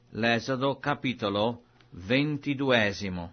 L'Esodo capitolo 22.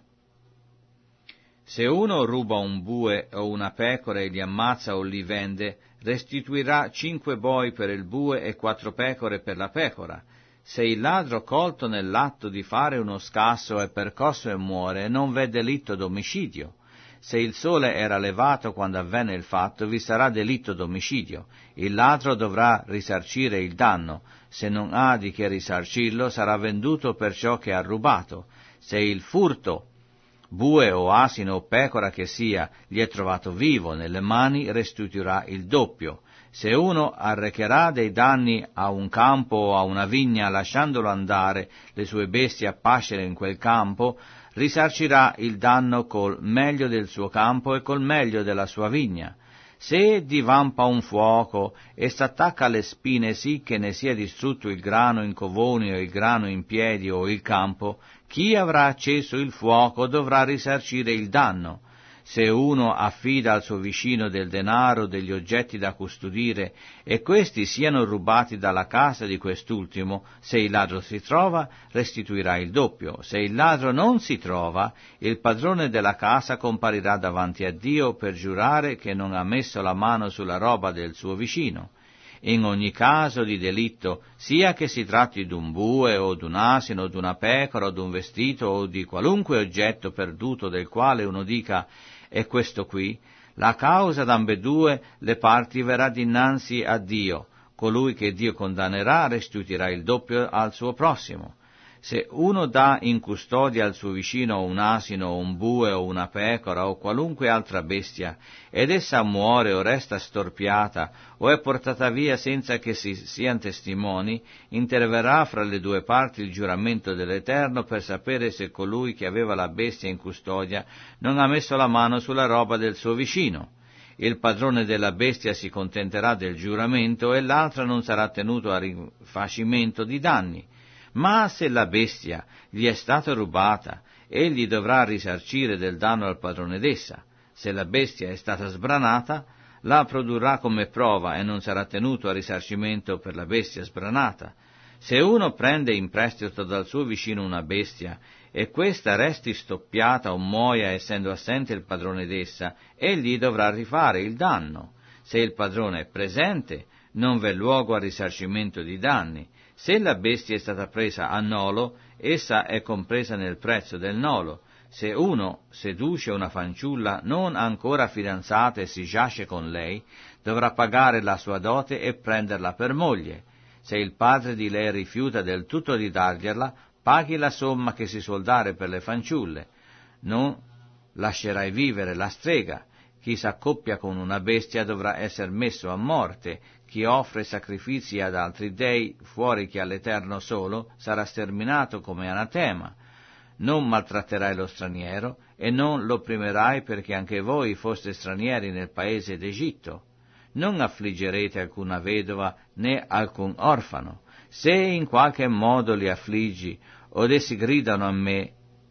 Se uno ruba un bue o una pecora e li ammazza o li vende, restituirà 5 boi per il bue e 4 pecore per la pecora. Se il ladro colto nell'atto di fare uno scasso è percosso e muore, non v'è delitto d'omicidio. Se il sole era levato quando avvenne il fatto, vi sarà delitto d'omicidio. Il ladro dovrà risarcire il danno. Se non ha di che risarcirlo, sarà venduto per ciò che ha rubato. Se il furto, bue o asino o pecora che sia, gli è trovato vivo nelle mani, restituirà il doppio. Se uno arrecherà dei danni a un campo o a una vigna, lasciandolo andare le sue bestie a pascere in quel campo, risarcirà il danno col meglio del suo campo e col meglio della sua vigna. Se divampa un fuoco e s'attacca alle spine sì che ne sia distrutto il grano in covoni o il grano in piedi o il campo, chi avrà acceso il fuoco dovrà risarcire il danno. Se uno affida al suo vicino del denaro o degli oggetti da custodire e questi siano rubati dalla casa di quest'ultimo, se il ladro si trova, restituirà il doppio. Se il ladro non si trova, il padrone della casa comparirà davanti a Dio per giurare che non ha messo la mano sulla roba del suo vicino. In ogni caso di delitto, sia che si tratti d'un bue o d'un asino o d'una pecora o d'un vestito o di qualunque oggetto perduto del quale uno dica «è questo qui», la causa d'ambedue le parti verrà dinanzi a Dio. Colui che Dio condannerà restituirà il doppio al suo prossimo. Se uno dà in custodia al suo vicino un asino o un bue o una pecora o qualunque altra bestia, ed essa muore o resta storpiata o è portata via senza che siano testimoni, interverrà fra le due parti il giuramento dell'Eterno per sapere se colui che aveva la bestia in custodia non ha messo la mano sulla roba del suo vicino. Il padrone della bestia si contenterà del giuramento e l'altra non sarà tenuto a rifacimento di danni. Ma se la bestia gli è stata rubata, egli dovrà risarcire del danno al padrone d'essa. Se la bestia è stata sbranata, la produrrà come prova e non sarà tenuto a risarcimento per la bestia sbranata. Se uno prende in prestito dal suo vicino una bestia e questa resti stoppiata o muoia essendo assente il padrone d'essa, egli dovrà rifare il danno. Se il padrone è presente, non v'è luogo a risarcimento di danni. Se la bestia è stata presa a nolo, essa è compresa nel prezzo del nolo. Se uno seduce una fanciulla non ancora fidanzata e si giace con lei, dovrà pagare la sua dote e prenderla per moglie. Se il padre di lei rifiuta del tutto di dargliela, paghi la somma che si suol dare per le fanciulle. Non lascerai vivere la strega. Chi s'accoppia con una bestia dovrà essere messo a morte. Chi offre sacrifici ad altri dei, fuori che all'Eterno solo, sarà sterminato come anatema. Non maltratterai lo straniero e non lo opprimerai perché anche voi foste stranieri nel paese d'Egitto. Non affliggerete alcuna vedova né alcun orfano. Se in qualche modo li affliggi od essi gridano a me,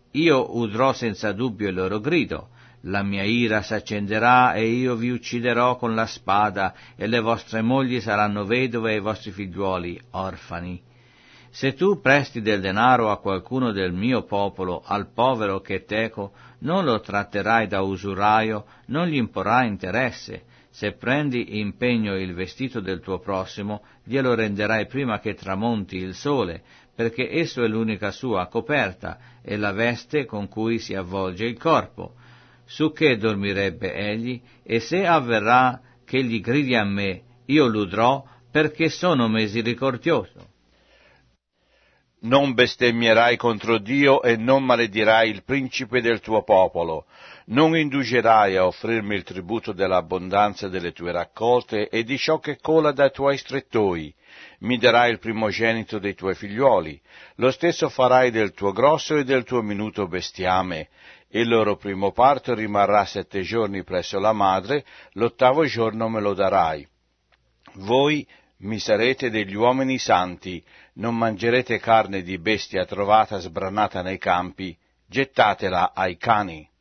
io udrò senza dubbio il loro grido. La mia ira s'accenderà e io vi ucciderò con la spada e le vostre mogli saranno vedove e i vostri figliuoli orfani. Se tu presti del denaro a qualcuno del mio popolo, al povero che è teco, non lo tratterai da usuraio, non gli imporrai interesse. Se prendi impegno il vestito del tuo prossimo, glielo renderai prima che tramonti il sole, perché esso è l'unica sua coperta e la veste con cui si avvolge il corpo. Su che dormirebbe egli? E se avverrà che gli gridi a me, io l'udrò, perché sono misericordioso. Non bestemmierai contro Dio e non maledirai il principe del tuo popolo. Non indugerai a offrirmi il tributo dell'abbondanza delle tue raccolte e di ciò che cola dai tuoi strettoi. Mi darai il primogenito dei tuoi figliuoli. Lo stesso farai del tuo grosso e del tuo minuto bestiame. Il loro primo parto rimarrà 7 giorni presso la madre, l'8° giorno me lo darai. Voi mi sarete degli uomini santi, non mangerete carne di bestia trovata sbranata nei campi, gettatela ai cani.